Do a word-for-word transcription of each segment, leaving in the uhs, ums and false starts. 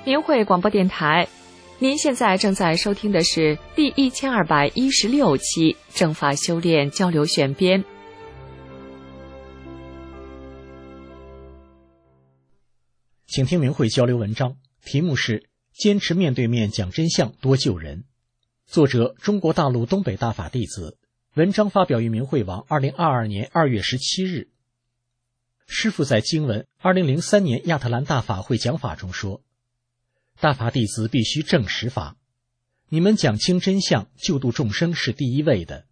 明慧广播电台，您现在正在收听的是第一千二百一十六期正法修炼交流选编。 请听明慧交流文章，题目是坚持面对面讲真相，多救人。作者中国大陆东北大法弟子，文章发表于明慧网二零二二年二月十七日。师父在经文二零零三年亚特兰大法会讲法中说，大法弟子必须正实法，你们讲清真相，救度众生是第一位的。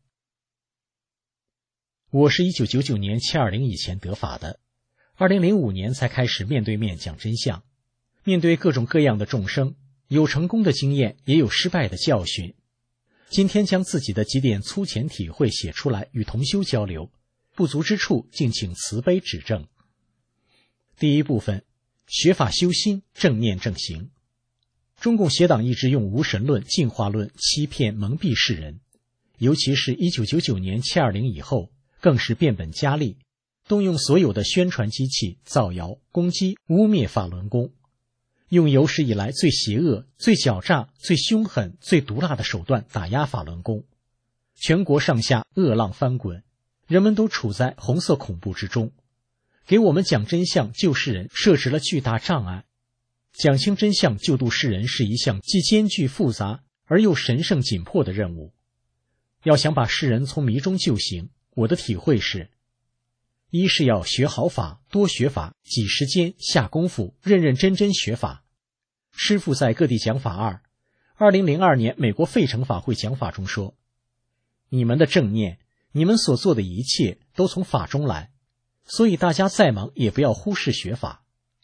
我是一九九九年七二零以前得法的，二零零五年才开始面对面讲真相，面对各种各样的众生，有成功的经验，也有失败的教训。今天将自己的几点粗浅体会写出来，与同修交流，不足之处敬请慈悲指正。第一部分，学法修心，正念正行。中共邪党一直用无神论、进化论欺骗蒙蔽世人，尤其是一九九九年七二零以后，更是变本加厉，动用所有的宣传机器造谣、攻击、污蔑法轮功，用有史以来最邪恶、最狡诈、最凶狠、最毒辣的手段打压法轮功。全国上下恶浪翻滚，人们都处在红色恐怖之中，给我们讲真相、救世人设置了巨大障碍。讲清真相、救度世人是一项既艰巨复杂而又神圣紧迫的任务。要想把世人从迷中救醒，我的体会是：一是要学好法，多学法，挤时间，下功夫，认认真真学法。师父在各地讲法二，二零零二年美国费城法会讲法中说，你们的正念，你们所做的一切都从法中来，所以大家再忙也不要忽视学法。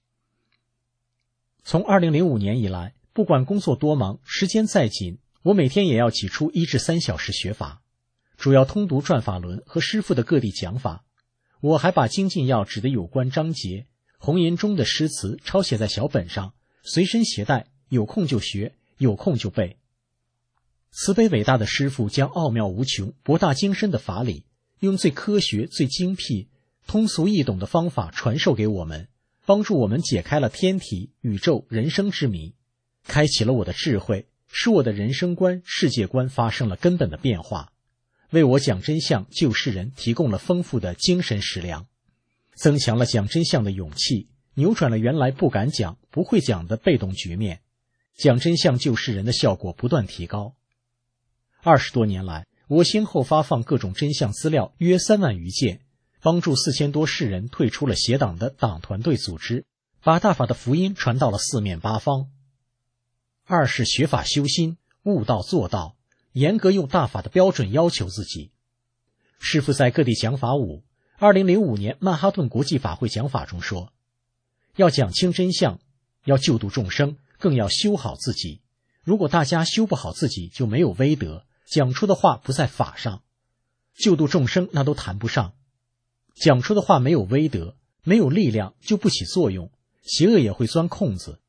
从二零零五年以来，不管工作多忙，时间再紧，我每天也要挤出一至三小时学法，主要通读转法轮和师父的各地讲法。我还把精进要指的有关章节、红岩中的诗词抄写在小本上，随身携带，有空就学，有空就背。慈悲伟大的师父将奥妙无穷、博大精深的法理，用最科学、最精辟、通俗易懂的方法传授给我们，帮助我们解开了天体、宇宙、人生之谜，开启了我的智慧，使我的人生观、世界观发生了根本的变化，为我讲真相、救世人提供了丰富的精神食粮，增强了讲真相的勇气，扭转了原来不敢讲、不会讲的被动局面，讲真相救世人的效果不断提高。二十多年来，我先后发放各种真相资料约三万余件，帮助四千多世人退出了邪党的党团队组织，把大法的福音传到了四面八方。二是学法修心，悟道做道，严格用大法的标准要求自己。师父在各地讲法五，二零零五年曼哈顿国际法会讲法中说，要讲清真相，要救度众生，更要修好自己。如果大家修不好自己，就没有威德，讲出的话不在法上，救度众生那都谈不上。讲出的话没有威德，没有力量，就不起作用，邪恶也会钻空子。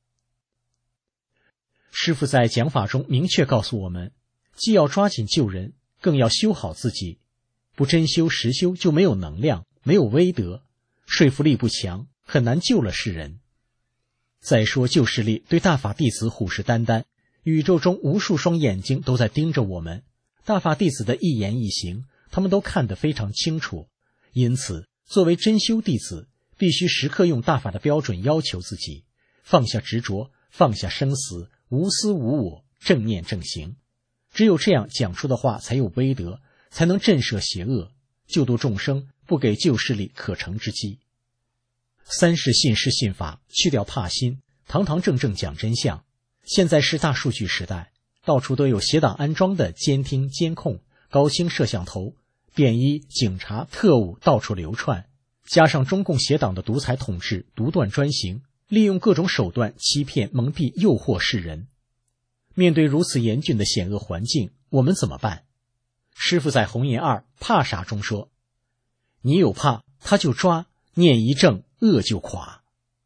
师父在讲法中明确告诉我们，既要抓紧救人，更要修好自己，不真修实修就没有能量，没有威德，说服力不强，很难救了世人。再说救世力，对大法弟子虎视眈眈，宇宙中无数双眼睛都在盯着我们，大法弟子的一言一行，他们都看得非常清楚。因此，作为真修弟子，必须时刻用大法的标准要求自己，放下执着，放下生死，无私无我，正念正行。只有这样讲出的话才有威德，才能震慑邪恶，救度众生，不给救世力可乘之机。三是信师信法，去掉怕心，堂堂正正讲真相。现在是大数据时代，到处都有邪党安装的监听监控、高清摄像头，便衣、警察、特务到处流窜，加上中共邪党的独裁统治、独断专行，利用各种手段欺骗、蒙蔽、诱惑世人。面对如此严峻的险恶环境，我们怎么办？师父在红岩二怕啥中说，你有怕，他就抓，念一正，恶就垮。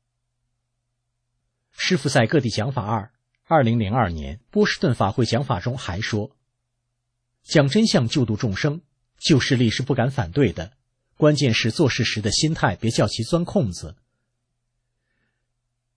师父在各地讲法二，二零零二年波士顿法会讲法中还说，讲真相救度众生，救世力是不敢反对的，关键是做事时的心态别叫其钻空子。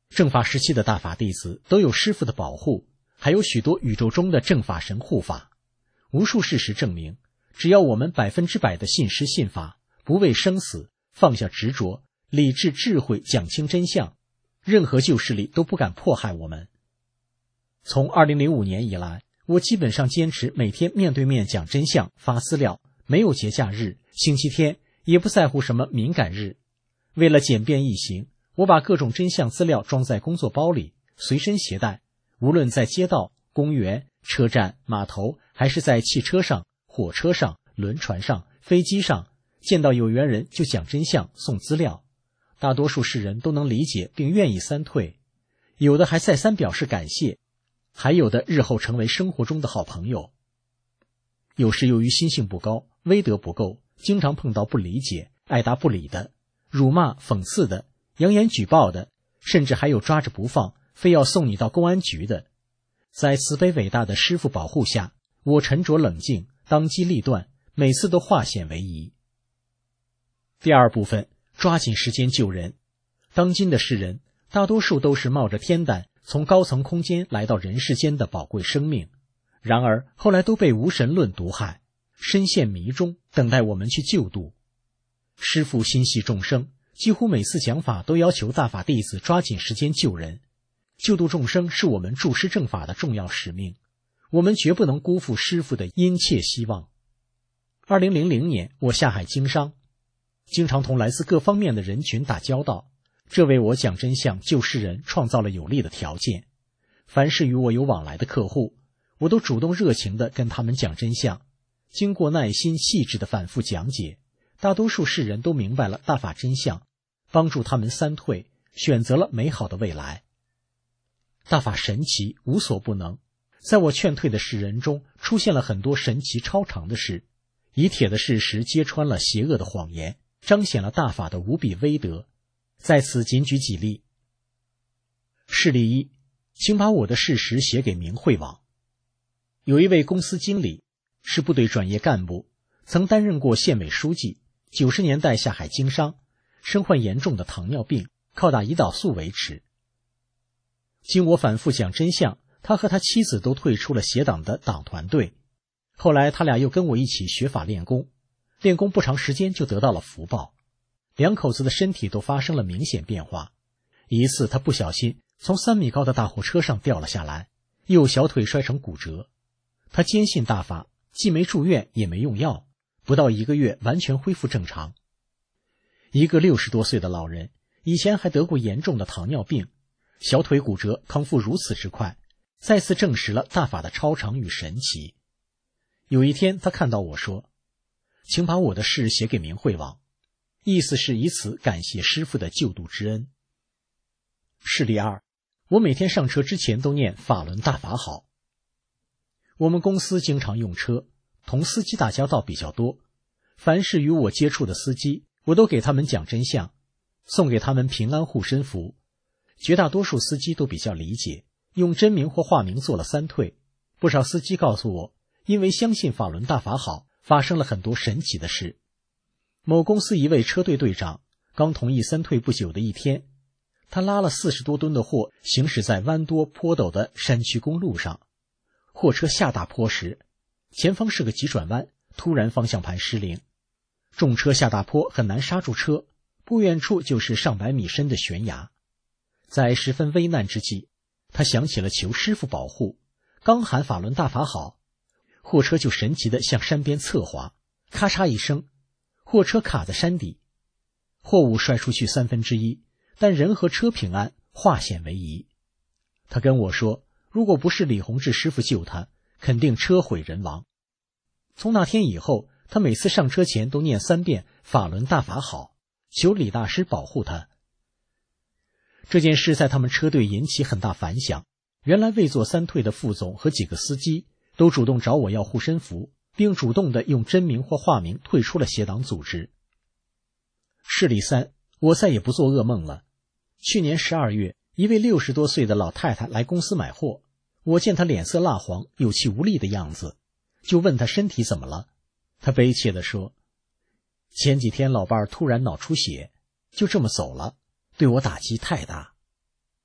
正法时期的大法弟子都有师父的保护，还有许多宇宙中的正法神护法。无数事实证明，只要我们百分之百的信师信法，不畏生死，放下执着，理智智慧讲清真相，任何旧势力都不敢迫害我们。从二零零五年以来，我基本上坚持每天面对面讲真相，发资料，没有节假日，星期天也不在乎什么敏感日。为了简便易行，我把各种真相资料装在工作包里，随身携带，无论在街道、公园、车站、码头，还是在汽车上、火车上、轮船上、飞机上，见到有缘人就讲真相，送资料。大多数世人都能理解并愿意三退，有的还再三表示感谢，还有的日后成为生活中的好朋友。有时由于心性不高，威德不够，经常碰到不理解、爱答不理的，辱骂、讽刺的，扬言举报的，甚至还有抓着不放，非要送你到公安局的。在慈悲伟大的师父保护下，我沉着冷静，当机立断，每次都化险为夷。第二部分，抓紧时间救人。当今的世人，大多数都是冒着天胆，从高层空间来到人世间的宝贵生命，然而后来都被无神论毒害，深陷迷中，等待我们去救度。师父心系众生，几乎每次讲法都要求大法弟子抓紧时间救人。救度众生是我们助师正法的重要使命，我们绝不能辜负师父的殷切希望。二零零零年，我下海经商，经常同来自各方面的人群打交道，这为我讲真相救世人创造了有利的条件。凡是与我有往来的客户，我都主动热情地跟他们讲真相。经过耐心细致的反复讲解，大多数世人都明白了大法真相，帮助他们三退，选择了美好的未来。大法神奇，无所不能。在我劝退的世人中，出现了很多神奇超常的事，以铁的事实揭穿了邪恶的谎言，彰显了大法的无比威德。在此仅举几例。事例一，请把我的事实写给明慧网。有一位公司经理，是部队转业干部，曾担任过县委书记，九十年代下海经商，身患严重的糖尿病，靠打胰岛素维持。经我反复讲真相，他和他妻子都退出了协党的党团队。后来他俩又跟我一起学法练功，练功不长时间就得到了福报，两口子的身体都发生了明显变化。一次他不小心从三米高的大货车上掉了下来，右小腿摔成骨折。他坚信大法，既没住院也没用药，不到一个月完全恢复正常。一个六十多岁的老人，以前还得过严重的糖尿病，小腿骨折康复如此之快，再次证实了大法的超常与神奇。有一天他看到我说，请把我的事写给明慧网，意思是以此感谢师父的救度之恩。事例二，我每天上车之前都念法轮大法好。我们公司经常用车，同司机打交道比较多，凡是与我接触的司机，我都给他们讲真相，送给他们平安护身符。绝大多数司机都比较理解，用真名或化名做了三退。不少司机告诉我，因为相信法轮大法好，发生了很多神奇的事。某公司一位车队队长刚同意三退不久的一天，他拉了四十多吨的货，行驶在弯多坡陡的山区公路上。货车下大坡时，前方是个急转弯，突然方向盘失灵，重车下大坡很难刹住车，不远处就是上百米深的悬崖。在十分危难之际，他想起了求师父保护，刚喊法轮大法好，货车就神奇地向山边侧滑，咔嚓一声，货车卡在山底，货物摔出去三分之一，但人和车平安，化险为夷。他跟我说，如果不是李洪志师父救他，肯定车毁人亡。从那天以后，他每次上车前都念三遍法轮大法好，求李大师保护他。这件事在他们车队引起很大反响，原来未做三退的副总和几个司机都主动找我要护身符，并主动的用真名或化名退出了协党组织。事例三，我再也不做噩梦了。去年十二月，一位六十多岁的老太太来公司买货，我见她脸色蜡黄，有气无力的样子，就问她身体怎么了。她悲切地说，前几天老伴儿突然脑出血，就这么走了，对我打击太大。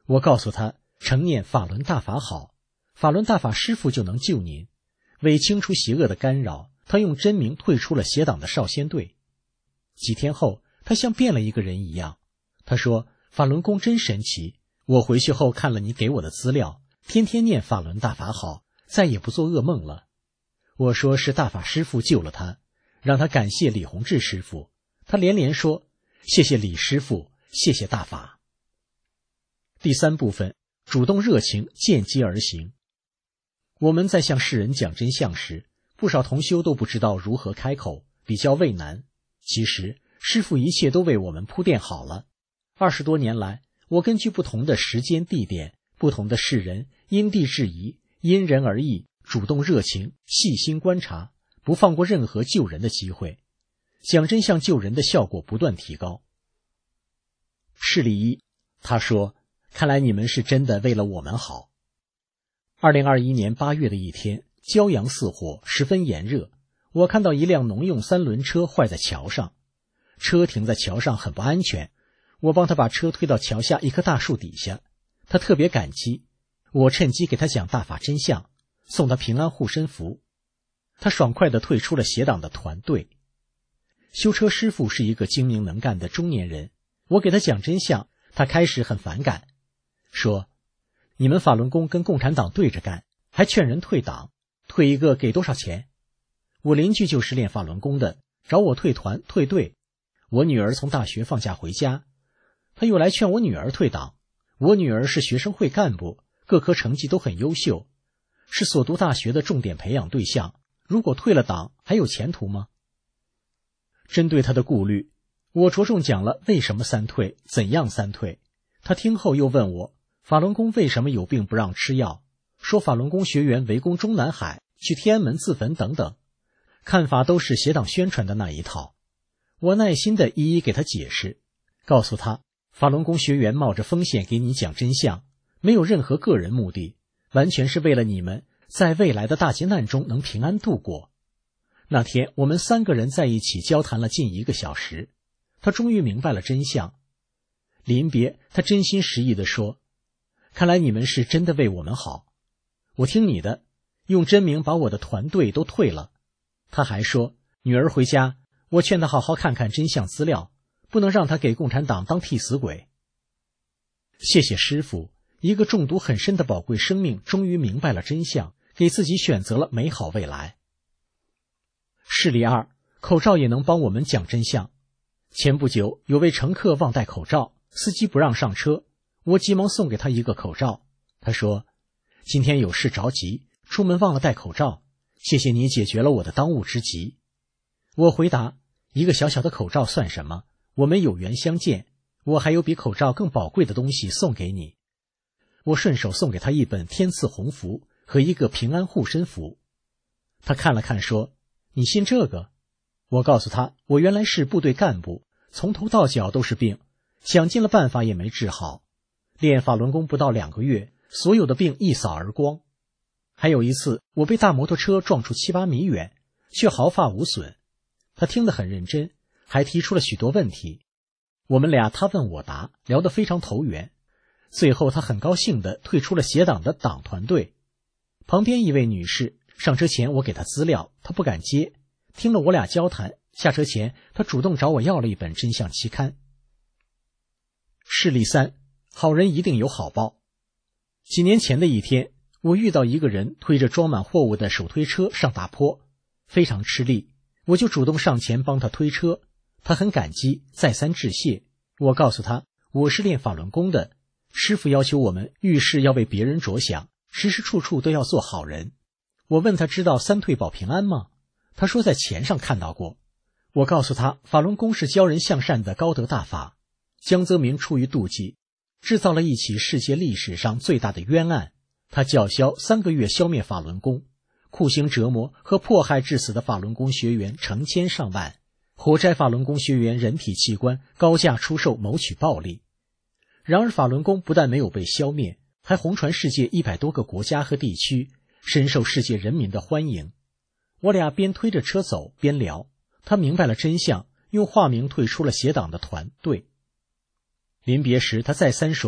我告诉他，常念法轮大法好，法轮大法师父就能救您。为清除邪恶的干扰，他用真名退出了邪党的少先队。几天后，他像变了一个人一样。他说，法轮功真神奇，我回去后看了你给我的资料，天天念法轮大法好，再也不做噩梦了。我说是大法师父救了他，让他感谢李洪志师傅。他连连说，谢谢李师傅，谢谢大法。第三部分，主动热情，见机而行。我们在向世人讲真相时，不少同修都不知道如何开口，比较畏难。其实师父一切都为我们铺垫好了。二十多年来，我根据不同的时间地点，不同的世人，因地制宜，因人而异，主动热情，细心观察，不放过任何救人的机会。讲真相救人的效果不断提高。事例一，他说，看来你们是真的为了我们好。二零二一年八月的一天，骄阳似火，十分炎热。我看到一辆农用三轮车坏在桥上，车停在桥上很不安全。我帮他把车推到桥下一棵大树底下，他特别感激。我趁机给他讲大法真相，送他平安护身符。他爽快地退出了邪党的团队。修车师傅是一个精明能干的中年人，我给他讲真相，他开始很反感，说，你们法轮功跟共产党对着干，还劝人退党，退一个给多少钱？我邻居就是练法轮功的，找我退团退队。我女儿从大学放假回家，他又来劝我女儿退党。我女儿是学生会干部，各科成绩都很优秀，是所读大学的重点培养对象，如果退了党还有前途吗？针对他的顾虑，我着重讲了为什么三退，怎样三退。他听后又问我，法轮功为什么有病不让吃药，说法轮功学员围攻中南海，去天安门自焚等等，看法都是邪党宣传的那一套。我耐心地一一给他解释，告诉他，法轮功学员冒着风险给你讲真相，没有任何个人目的，完全是为了你们在未来的大劫难中能平安度过。那天我们三个人在一起交谈了近一个小时，他终于明白了真相。临别，他真心实意地说，看来你们是真的为我们好，我听你的，用真名把我的团队都退了。他还说，女儿回家，我劝他好好看看真相资料，不能让他给共产党当替死鬼。谢谢师父，一个中毒很深的宝贵生命终于明白了真相，给自己选择了美好未来。事例二，口罩也能帮我们讲真相。前不久，有位乘客忘戴口罩，司机不让上车，我急忙送给他一个口罩。他说，今天有事着急，出门忘了戴口罩，谢谢你解决了我的当务之急。我回答，一个小小的口罩算什么，我们有缘相见，我还有比口罩更宝贵的东西送给你。我顺手送给他一本天赐鸿符和一个平安护身符。他看了看说，你信这个？我告诉他，我原来是部队干部，从头到脚都是病，想尽了办法也没治好。练法轮功不到两个月，所有的病一扫而光。还有一次，我被大摩托车撞出七八米远，却毫发无损。他听得很认真，还提出了许多问题。我们俩他问我答，聊得非常投缘。最后他很高兴地退出了邪党的党团队。旁边一位女士，上车前我给她资料，她不敢接。听了我俩交谈，下车前她主动找我要了一本真相期刊。事例三，好人一定有好报。几年前的一天，我遇到一个人推着装满货物的手推车上大坡，非常吃力，我就主动上前帮他推车。他很感激，再三致谢。我告诉他，我是练法轮功的，师父要求我们遇事要为别人着想，时时处处都要做好人。我问他知道三退保平安吗？他说在钱上看到过。我告诉他，法轮功是教人向善的高德大法。江泽民出于妒忌，制造了一起世界历史上最大的冤案。他叫嚣三个月消灭法轮功，酷刑折磨和迫害致死的法轮功学员成千上万，活摘法轮功学员人体器官，高价出售谋取暴利。然而法轮功不但没有被消灭，还红传世界一百多个国家和地区，深受世界人民的欢迎。我俩边推着车走边聊，他明白了真相，用化名退出了邪党的团队。临别时他再三说，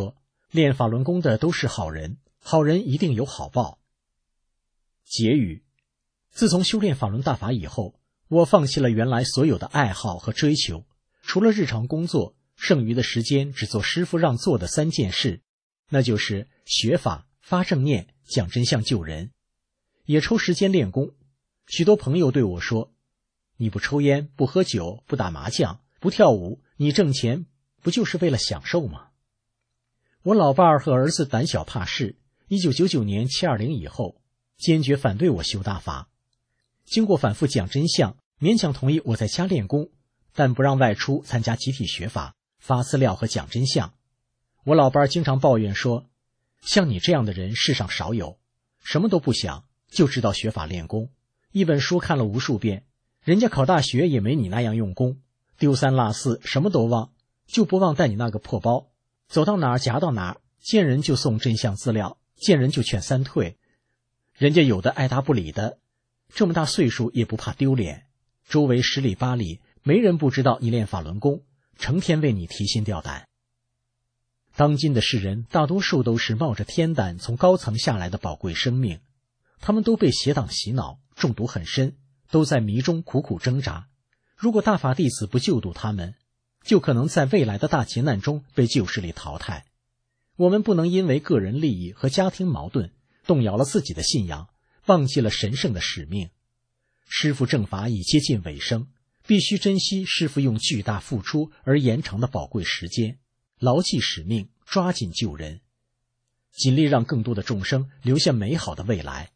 练法轮功的都是好人，好人一定有好报。结语：自从修炼法轮大法以后，我放弃了原来所有的爱好和追求，除了日常工作，剩余的时间只做师父让做的三件事，那就是学法、发正念、讲真相救人。也抽时间练功。许多朋友对我说，你不抽烟，不喝酒，不打麻将，不跳舞，你挣钱不就是为了享受吗？我老伴儿和儿子胆小怕事，一九九九年七二零以后坚决反对我修大法。经过反复讲真相，勉强同意我在家练功，但不让外出参加集体学法、发资料和讲真相。我老伴儿经常抱怨说，像你这样的人世上少有，什么都不想，就知道学法练功，一本书看了无数遍，人家考大学也没你那样用功，丢三落四什么都忘，就不忘带你那个破包，走到哪儿夹到哪儿，见人就送真相资料，见人就劝三退。人家有的爱答不理的，这么大岁数也不怕丢脸，周围十里八里没人不知道你练法轮功，成天为你提心吊胆。当今的世人大多数都是冒着天胆从高层下来的宝贵生命，他们都被邪党洗脑，中毒很深，都在迷中苦苦挣扎。如果大法弟子不救度他们，就可能在未来的大劫难中被旧势力淘汰。我们不能因为个人利益和家庭矛盾动摇了自己的信仰，忘记了神圣的使命。师父正法已接近尾声，必须珍惜师父用巨大付出而延长的宝贵时间，牢记使命，抓紧救人，尽力让更多的众生留下美好的未来。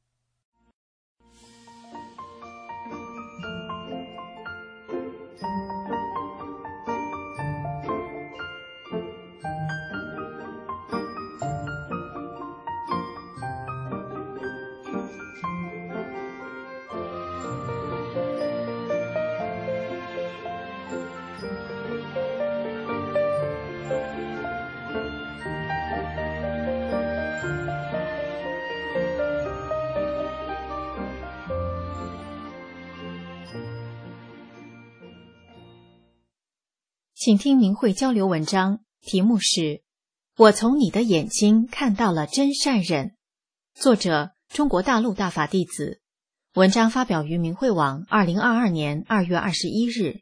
请听明慧交流文章，题目是我从你的眼睛看到了真善忍，作者中国大陆大法弟子，文章发表于明慧网二零二二年二月二十一日。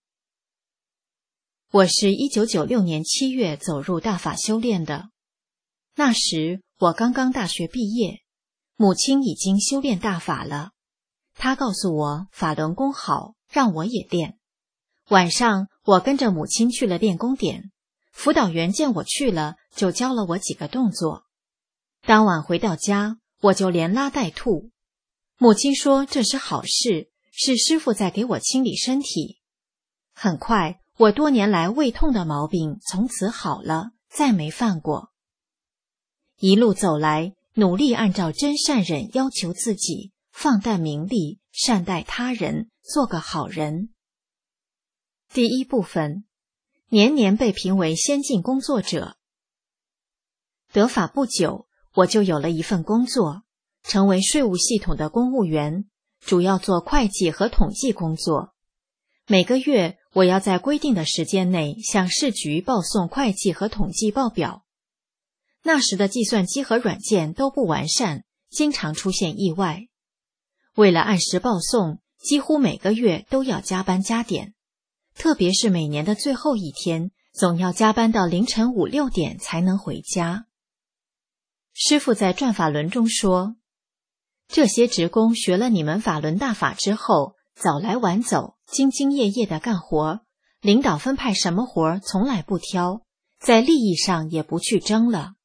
我是一九九六年七月走入大法修炼的，那时我刚刚大学毕业，母亲已经修炼大法了，她告诉我法轮功好，让我也练。晚上我跟着母亲去了练功点，辅导员见我去了，就教了我几个动作。当晚回到家，我就连拉带吐。母亲说这是好事，是师父在给我清理身体。很快，我多年来胃痛的毛病从此好了，再没犯过。一路走来，努力按照真善忍要求自己，放淡名利，善待他人，做个好人。第一部分，年年被评为先进工作者。得法不久，我就有了一份工作，成为税务系统的公务员，主要做会计和统计工作。每个月，我要在规定的时间内向市局报送会计和统计报表。那时的计算机和软件都不完善，经常出现意外。为了按时报送，几乎每个月都要加班加点。特别是每年的最后一天，总要加班到凌晨五六点才能回家。师父在转法轮中说，这些职工学了你们法轮大法之后，早来晚走，兢兢业业地干活，领导分派什么活从来不挑，在利益上也不去争了。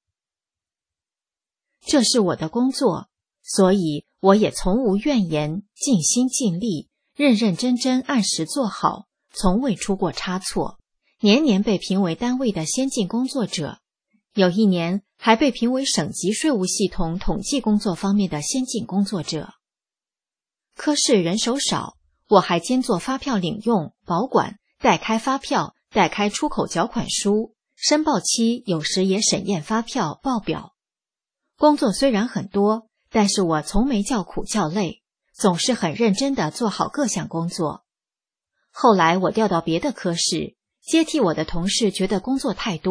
这是我的工作，所以我也从无怨言，尽心尽力，认认真真按时做好，从未出过差错，年年被评为单位的先进工作者，有一年还被评为省级税务系统统计工作方面的先进工作者。科室人手少，我还兼做发票领用、保管、代开发票、代开出口缴款书，申报期有时也审验发票、报表。工作虽然很多，但是我从没叫苦叫累，总是很认真地做好各项工作。后来我调到别的科室，接替我的同事觉得工作太多，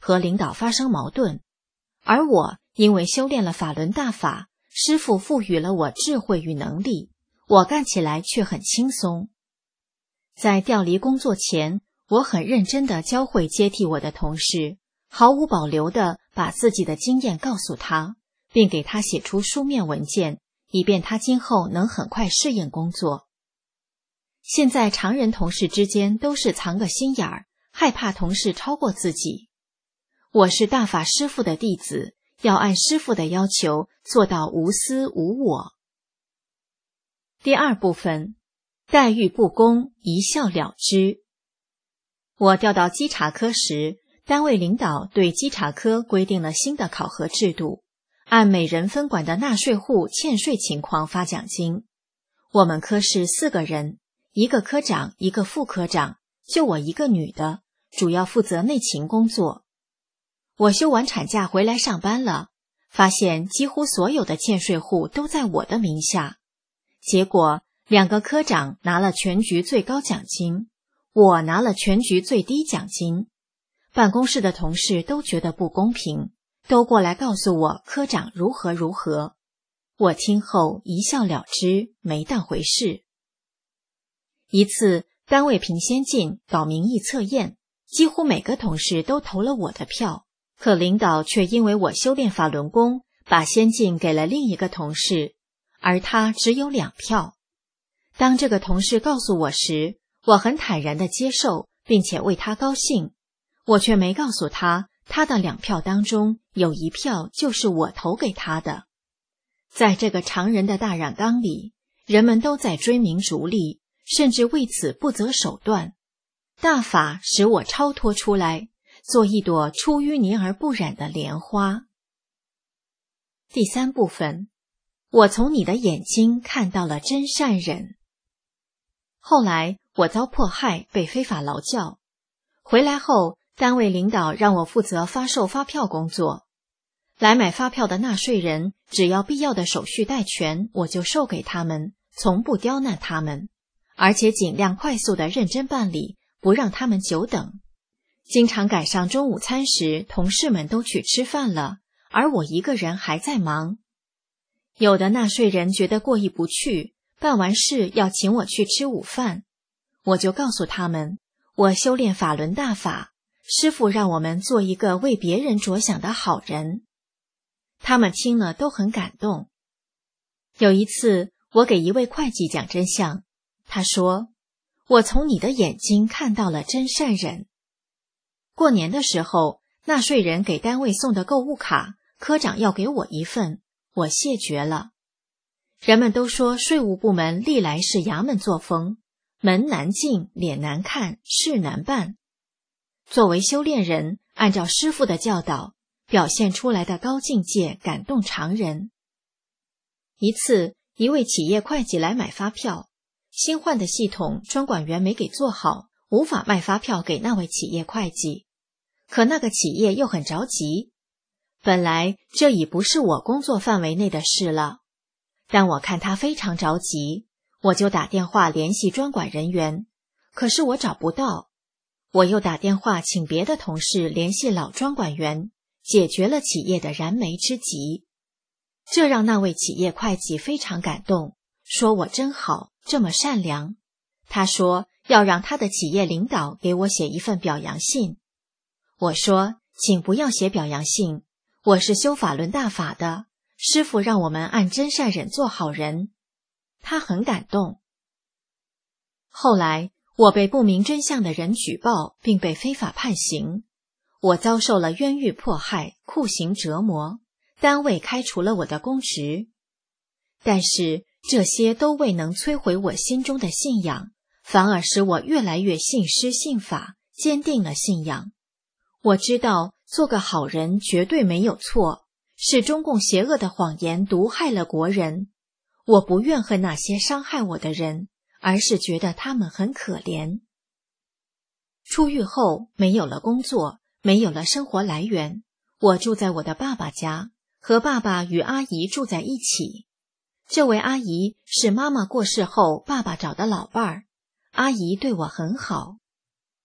和领导发生矛盾，而我因为修炼了法轮大法，师父赋予了我智慧与能力，我干起来却很轻松。在调离工作前，我很认真地教会接替我的同事，毫无保留地把自己的经验告诉他，并给他写出书面文件，以便他今后能很快适应工作。现在常人同事之间都是藏个心眼儿，害怕同事超过自己。我是大法师父的弟子，要按师父的要求做到无私无我。第二部分，待遇不公，一笑了之。我调到稽查科时，单位领导对稽查科规定了新的考核制度，按每人分管的纳税户欠税情况发奖金。我们科是四个人，一个科长，一个副科长，就我一个女的，主要负责内勤工作。我休完产假回来上班了，发现几乎所有的欠税户都在我的名下。结果两个科长拿了全局最高奖金，我拿了全局最低奖金。办公室的同事都觉得不公平，都过来告诉我科长如何如何。我听后一笑了之，没当回事。一次单位评先进搞民意测验，几乎每个同事都投了我的票，可领导却因为我修炼法轮功，把先进给了另一个同事，而他只有两票。当这个同事告诉我时，我很坦然地接受，并且为他高兴。我却没告诉他，他的两票当中有一票就是我投给他的。在这个常人的大染缸里，人们都在追名逐利，甚至为此不择手段。大法使我超脱出来，做一朵出淤泥而不染的莲花。第三部分，我从你的眼睛看到了真善忍。后来我遭迫害，被非法劳教。回来后，单位领导让我负责发售发票工作。来买发票的纳税人，只要必要的手续带全，我就售给他们，从不刁难他们，而且尽量快速地认真办理，不让他们久等。经常赶上中午餐时，同事们都去吃饭了，而我一个人还在忙。有的纳税人觉得过意不去，办完事要请我去吃午饭，我就告诉他们，我修炼法轮大法，师父让我们做一个为别人着想的好人。他们听了都很感动。有一次，我给一位会计讲真相，他说，我从你的眼睛看到了真善忍。过年的时候，纳税人给单位送的购物卡，科长要给我一份，我谢绝了。人们都说税务部门历来是衙门作风，门难进，脸难看，事难办。作为修炼人，按照师父的教导，表现出来的高境界感动常人。一次，一位企业会计来买发票，新换的系统专管员没给做好，无法卖发票给那位企业会计。可那个企业又很着急，本来这已不是我工作范围内的事了，但我看他非常着急，我就打电话联系专管人员，可是我找不到。我又打电话请别的同事联系老专管员，解决了企业的燃眉之急。这让那位企业会计非常感动，说我真好，这么善良。他说要让他的企业领导给我写一份表扬信。我说，请不要写表扬信，我是修法轮大法的，师父让我们按真善忍做好人。他很感动。后来我被不明真相的人举报，并被非法判刑。我遭受了冤狱迫害、酷刑折磨，单位开除了我的公职。但是这些都未能摧毁我心中的信仰，反而使我越来越信师信法，坚定了信仰。我知道做个好人绝对没有错，是中共邪恶的谎言毒害了国人。我不怨恨那些伤害我的人，而是觉得他们很可怜。出狱后没有了工作，没有了生活来源，我住在我的爸爸家，和爸爸与阿姨住在一起。这位阿姨是妈妈过世后爸爸找的老伴儿，阿姨对我很好。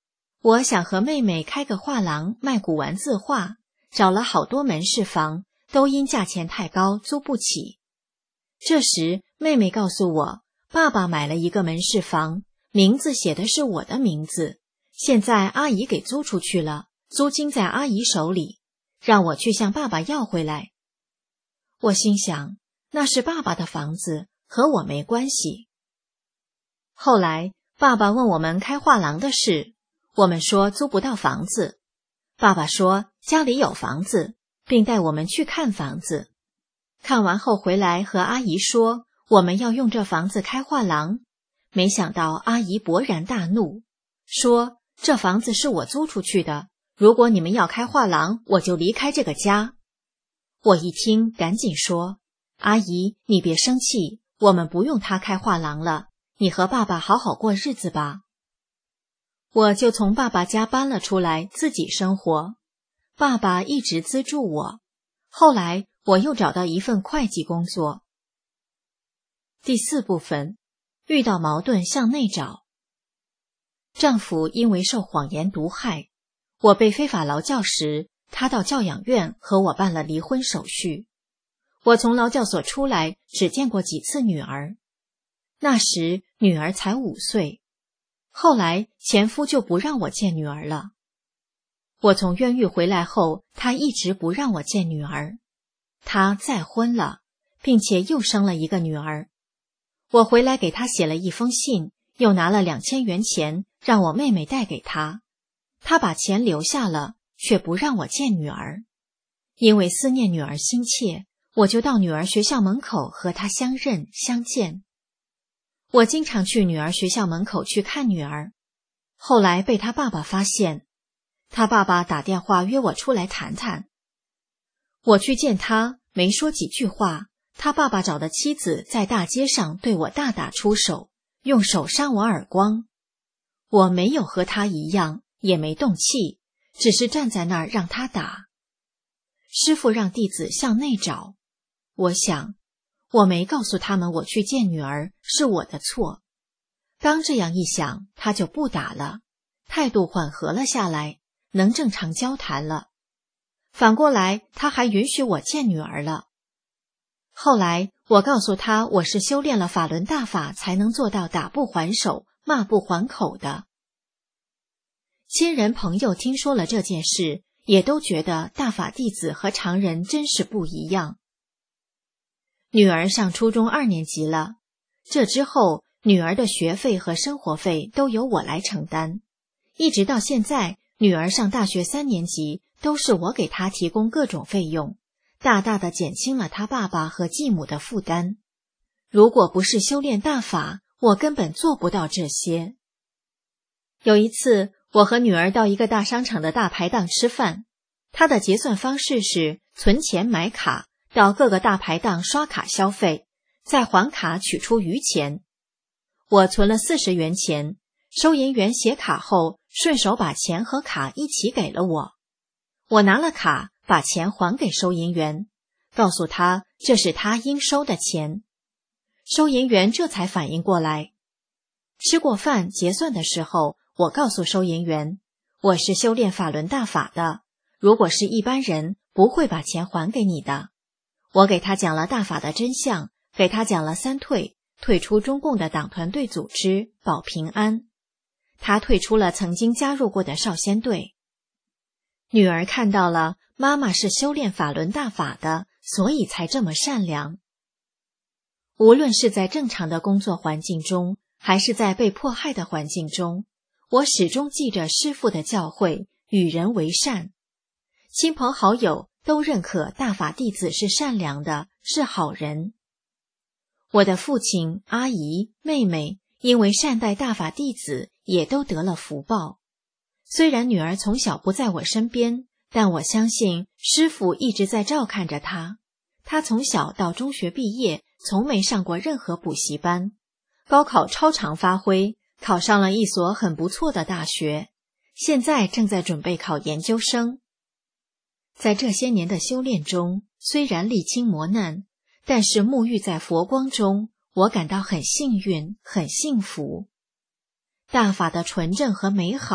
我想和妹妹开个画廊卖古玩字画，找了好多门市房，都因价钱太高租不起。这时妹妹告诉我，爸爸买了一个门市房，名字写的是我的名字，现在阿姨给租出去了，租金在阿姨手里，让我去向爸爸要回来。我心想，那是爸爸的房子，和我没关系。后来爸爸问我们开画廊的事，我们说租不到房子。爸爸说家里有房子，并带我们去看房子。看完后回来和阿姨说，我们要用这房子开画廊。没想到阿姨勃然大怒，说这房子是我租出去的，如果你们要开画廊，我就离开这个家。我一听赶紧说，阿姨你别生气，我们不用他开画廊了，你和爸爸好好过日子吧。我就从爸爸家搬了出来，自己生活。爸爸一直资助我，后来我又找到一份会计工作。第四部分，遇到矛盾向内找。丈夫因为受谎言毒害，我被非法劳教时，他到教养院和我办了离婚手续。我从劳教所出来，只见过几次女儿。那时女儿才五岁，后来前夫就不让我见女儿了。我从冤狱回来后，他一直不让我见女儿。他再婚了，并且又生了一个女儿。我回来给他写了一封信，又拿了两千元钱让我妹妹带给他。他把钱留下了，却不让我见女儿。因为思念女儿心切，我就到女儿学校门口和她相认相见。我经常去女儿学校门口去看女儿，后来被她爸爸发现，她爸爸打电话约我出来谈谈。我去见他，没说几句话，他爸爸找的妻子在大街上对我大打出手，用手扇我耳光。我没有和他一样，也没动气，只是站在那儿让他打。师父让弟子向内找，我想，我没告诉他们我去见女儿，是我的错。刚这样一想，他就不打了，态度缓和了下来，能正常交谈了。反过来，他还允许我见女儿了。后来我告诉他，我是修炼了法轮大法才能做到打不还手，骂不还口的。亲人朋友听说了这件事，也都觉得大法弟子和常人真是不一样。女儿上初中二年级了，这之后女儿的学费和生活费都由我来承担，一直到现在，女儿上大学三年级都是我给她提供各种费用，大大的减轻了她爸爸和继母的负担。如果不是修炼大法，我根本做不到这些。有一次，我和女儿到一个大商场的大排档吃饭，她的结算方式是存钱买卡，到各个大排档刷卡消费，再还卡取出余钱。我存了四十元钱，收银员写卡后，顺手把钱和卡一起给了我。我拿了卡，把钱还给收银员，告诉他这是他应收的钱。收银员这才反应过来。吃过饭结算的时候，我告诉收银员，我是修炼法轮大法的，如果是一般人，不会把钱还给你的。我给他讲了大法的真相，给他讲了三退，退出中共的党团队组织，保平安。他退出了曾经加入过的少先队。女儿看到了妈妈是修炼法轮大法的，所以才这么善良。无论是在正常的工作环境中，还是在被迫害的环境中，我始终记着师父的教诲，与人为善。亲朋好友都认可大法弟子是善良的，是好人。我的父亲、阿姨、妹妹因为善待大法弟子，也都得了福报。虽然女儿从小不在我身边，但我相信师父一直在照看着她。她从小到中学毕业，从没上过任何补习班，高考超常发挥，考上了一所很不错的大学，现在正在准备考研究生。在这些年的修炼中，虽然历经磨难，但是沐浴在佛光中，我感到很幸运，很幸福。大法的纯正和美好，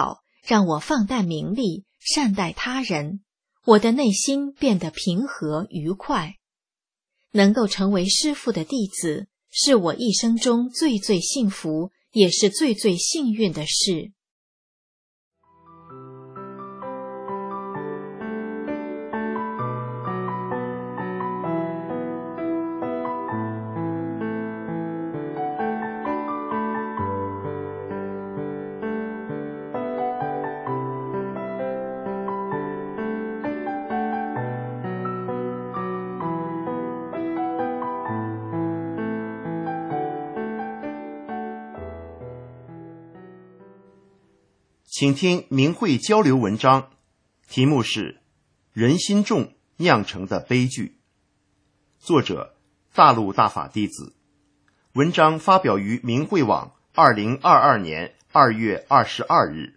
让我放淡名利，善待他人，我的内心变得平和愉快。能够成为师父的弟子，是我一生中最最幸福，也是最最幸运的事。 请听明慧交流文章，题目是人心重酿成的悲剧，作者大陆大法弟子，文章发表于明慧网二零二二年二月二十二日。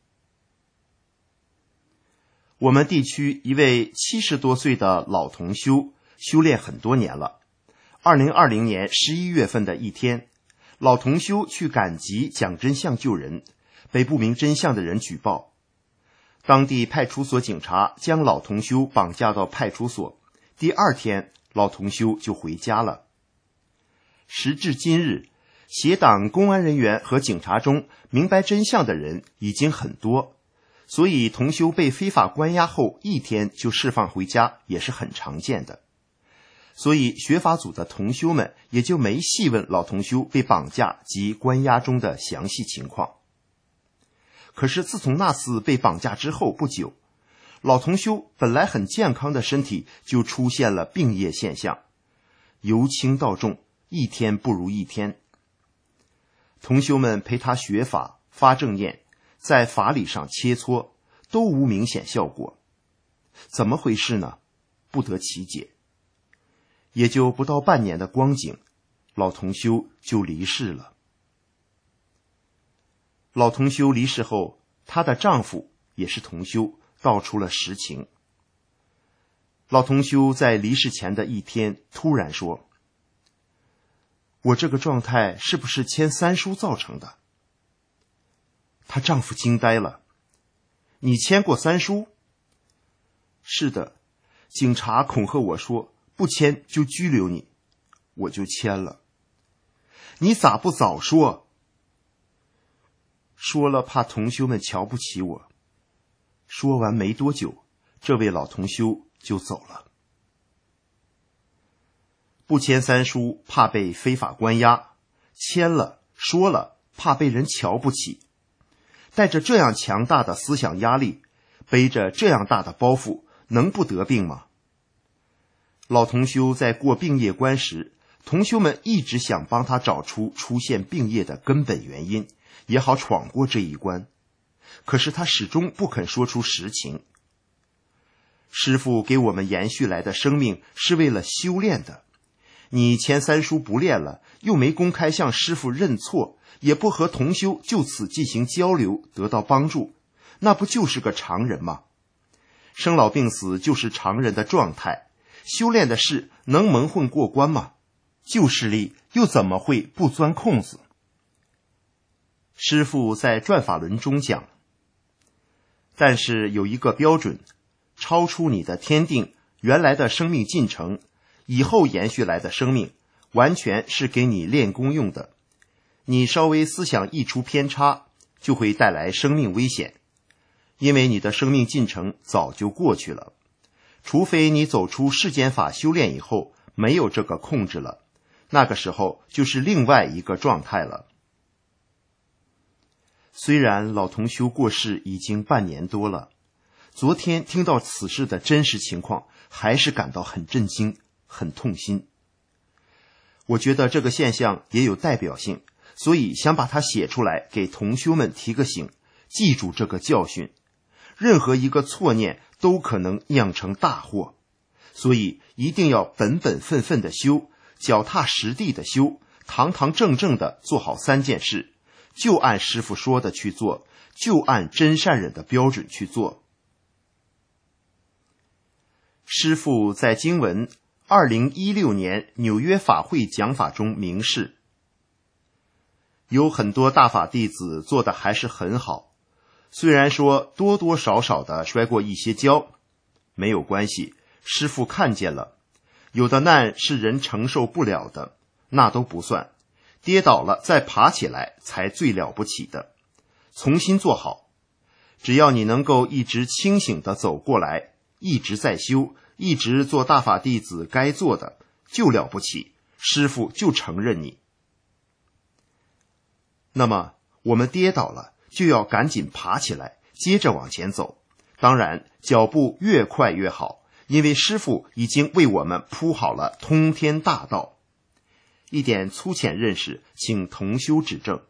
我们地区一位七十多岁的老同修，修炼很多年了。二零二零年十一月份的一天，老同修去赶集讲真相救人，被不明真相的人举报。当地派出所警察将老同修绑架到派出所，第二天老同修就回家了。时至今日，协党公安人员和警察中明白真相的人已经很多，所以同修被非法关押后一天就释放回家也是很常见的。所以学法组的同修们也就没细问老同修被绑架及关押中的详细情况。可是自从那次被绑架之后不久，老同修本来很健康的身体就出现了病业现象，由轻到重，一天不如一天。同修们陪他学法发正念，在法理上切磋，都无明显效果。怎么回事呢？不得其解。也就不到半年的光景，老同修就离世了。老同修离世后，她的丈夫也是同修，道出了实情。老同修在离世前的一天突然说：我这个状态是不是签三书造成的？她丈夫惊呆了。你签过三书？是的，警察恐吓我说不签就拘留你，我就签了。你咋不早说？说了怕同修们瞧不起我。说完没多久，这位老同修就走了。不签三书怕被非法关押，签了说了怕被人瞧不起。带着这样强大的思想压力，背着这样大的包袱，能不得病吗？老同修在过病业关时，同修们一直想帮他找出出现病业的根本原因，也好闯过这一关。可是他始终不肯说出实情。师父给我们延续来的生命是为了修炼的，你签三书不练了，又没公开向师父认错，也不和同修就此进行交流得到帮助，那不就是个常人吗？生老病死就是常人的状态，修炼的事能蒙混过关吗？旧势力又怎么会不钻空子？师父在转法轮中讲，但是有一个标准，超出你的天定原来的生命进程，以后延续来的生命完全是给你练功用的，你稍微思想一出偏差，就会带来生命危险，因为你的生命进程早就过去了，除非你走出世间法修炼以后没有这个控制了，那个时候就是另外一个状态了。虽然老同修过世已经半年多了，昨天听到此事的真实情况，还是感到很震惊，很痛心。我觉得这个现象也有代表性，所以想把它写出来，给同修们提个醒，记住这个教训。任何一个错念都可能酿成大祸，所以一定要本本分分的修，脚踏实地的修，堂堂正正的做好三件事，就按师父说的去做，就按真善忍的标准去做。师父在经文二零一六年纽约法会讲法中明示，有很多大法弟子做的还是很好， 虽然说多多少少的摔过一些跤，没有关系，师父看见了。有的难是人承受不了的，那都不算，跌倒了再爬起来才最了不起的。重新做好，只要你能够一直清醒地走过来，一直在修，一直做大法弟子该做的，就了不起，师父就承认你。那么我们跌倒了，就要赶紧爬起来，接着往前走。当然，脚步越快越好，因为师父已经为我们铺好了通天大道。一点粗浅认识，请同修指正。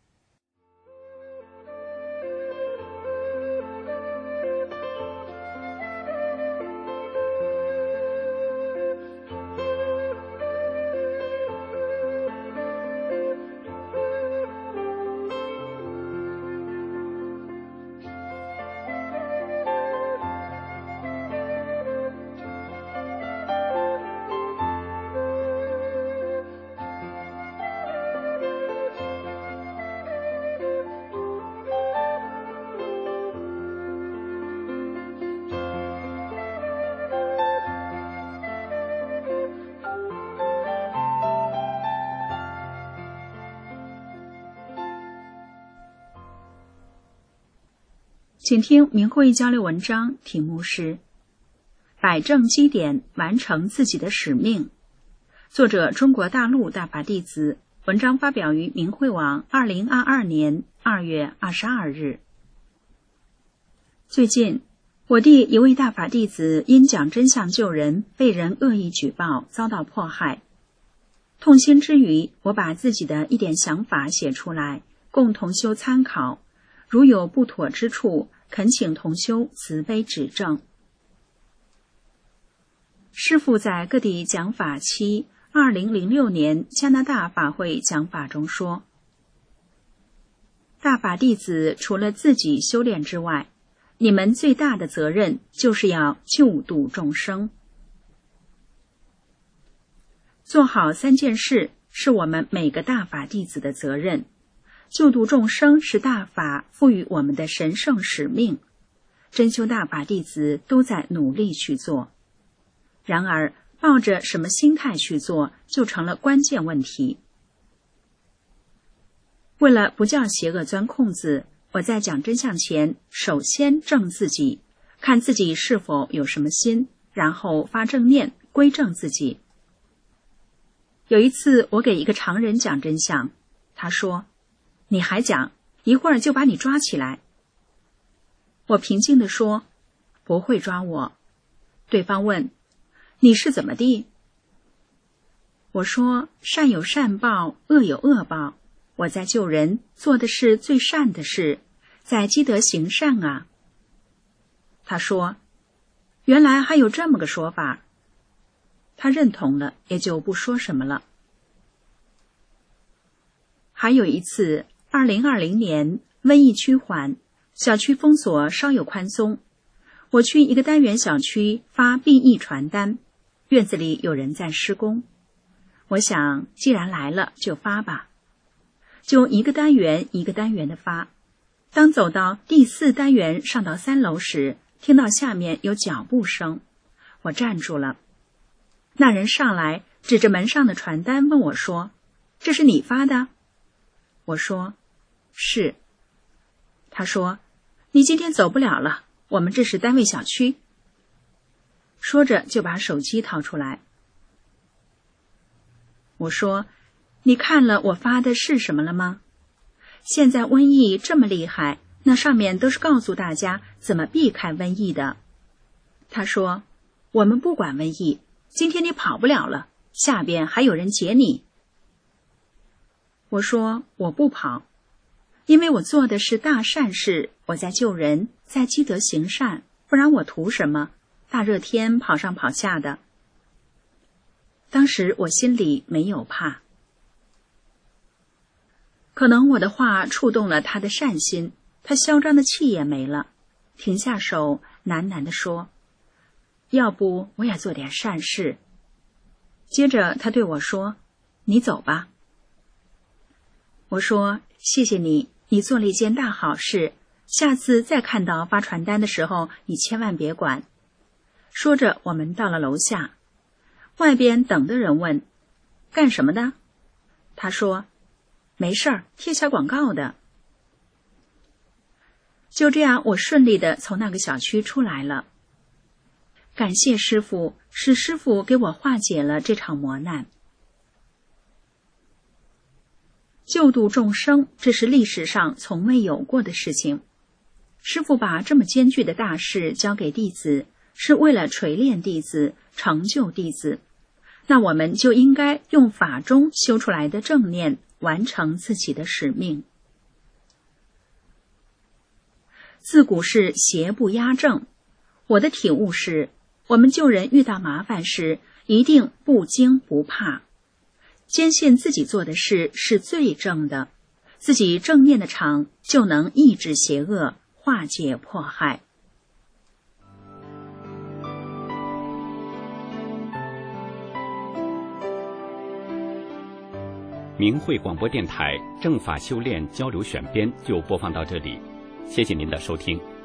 请听明慧交流文章，题目是摆正基点，完成自己的使命。作者中国大陆大法弟子，文章发表于明慧网二零二二年二月二十二日。最近，我弟一位大法弟子因讲真相救人，被人恶意举报，遭到迫害。痛心之余，我把自己的一点想法写出来，供同修参考。如有不妥之处，恳请同修慈悲指正。师父在各地讲法期二零零六年加拿大法会讲法中说，大法弟子除了自己修炼之外，你们最大的责任就是要救度众生。做好三件事是我们每个大法弟子的责任。救度众生是大法赋予我们的神圣使命，真修大法弟子都在努力去做。然而，抱着什么心态去做，就成了关键问题。为了不叫邪恶钻空子，我在讲真相前，首先正自己，看自己是否有什么心，然后发正念，归正自己。有一次，我给一个常人讲真相，他说，你还讲，一会儿就把你抓起来。我平静地说，不会抓我。对方问，你是怎么地？我说，善有善报，恶有恶报。我在救人，做的是最善的事，在积德行善啊。他说，原来还有这么个说法。他认同了，也就不说什么了。还有一次，二零二零年瘟疫趋缓，小区封锁稍有宽松，我去一个单元小区发避疫传单，院子里有人在施工。我想，既然来了就发吧，就一个单元一个单元的发。当走到第四单元上到三楼时，听到下面有脚步声，我站住了。那人上来指着门上的传单问我说，这是你发的？我说，是。他说，你今天走不了了，我们这是单位小区。说着就把手机掏出来。我说，你看了我发的是什么了吗？现在瘟疫这么厉害，那上面都是告诉大家怎么避开瘟疫的。他说，我们不管瘟疫，今天你跑不了了，下边还有人劫你。我说，我不跑，因为我做的是大善事，我在救人，在积德行善，不然我图什么？大热天跑上跑下的。当时我心里没有怕。可能我的话触动了他的善心，他嚣张的气也没了，停下手，喃喃地说，要不我也做点善事。接着他对我说，你走吧。我说，谢谢你，你做了一件大好事， 下次再看到发传单的时候，你千万别管。”说着，我们到了楼下，外边等的人问：“干什么的？”他说：“没事儿，贴小广告的。”就这样，我顺利地从那个小区出来了。感谢师父，是师父给我化解了这场磨难。救度众生，这是历史上从未有过的事情。师父把这么艰巨的大事交给弟子，是为了锤炼弟子，成就弟子。那我们就应该用法中修出来的正念，完成自己的使命。自古是邪不压正，我的体悟是，我们救人遇到麻烦时，一定不惊不怕，坚信自己做的事是最正的，自己正念的场就能抑制邪恶，化解迫害。 明慧广播电台正法修炼交流选编就播放到这里，谢谢您的收听。